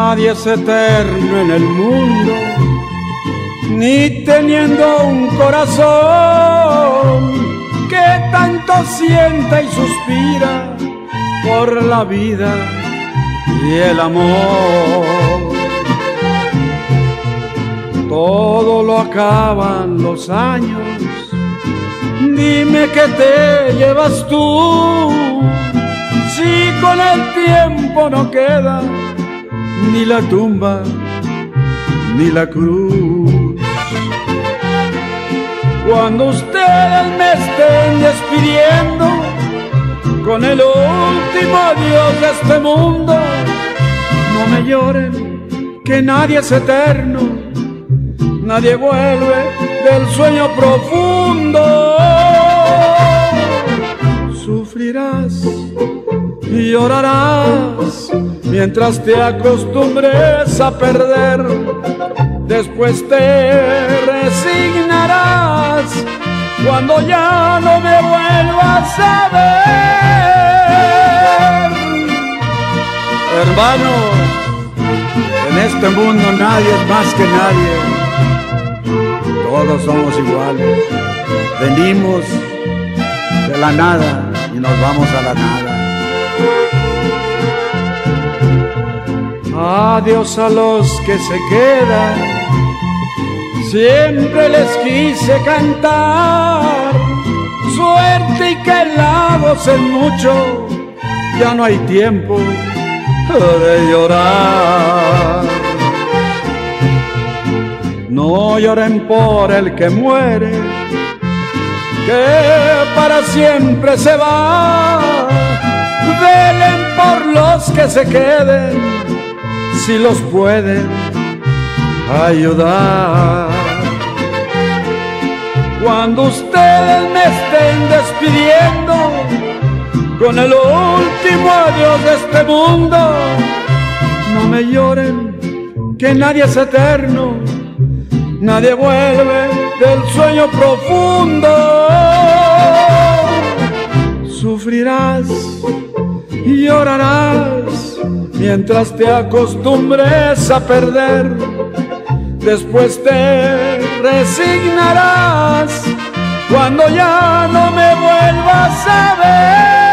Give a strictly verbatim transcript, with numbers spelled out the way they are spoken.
Nadie es eterno en el mundo, ni teniendo un corazón que tanto sienta y suspira por la vida y el amor. Todo lo acaban los años, dime qué te llevas tú, si con el tiempo no queda ni la tumba ni la cruz. Cuando ustedes me estén despidiendo con el último adiós de este mundo, no me lloren, que nadie es eterno, nadie vuelve del sueño profundo. Sufrirás y llorarás mientras te acostumbres a perder. Después te resignarás cuando ya no me vuelvas a ver. Hermanos, en este mundo nadie es más que nadie. Todos somos iguales. Venimos de la nada y nos vamos a la nada. Adiós a los que se quedan, siempre les quise cantar. Suerte y que la gocen mucho, ya no hay tiempo de llorar. No lloren por el que muere, que para siempre se va. Velen por los que se queden, si los pueden ayudar. Cuando ustedes me estén despidiendo con el último adiós de este mundo, no me lloren, que nadie es eterno, nadie vuelve del sueño profundo. Sufrirás y llorarás mientras te acostumbres a perder. Después te resignarás cuando ya no me vuelvas a ver.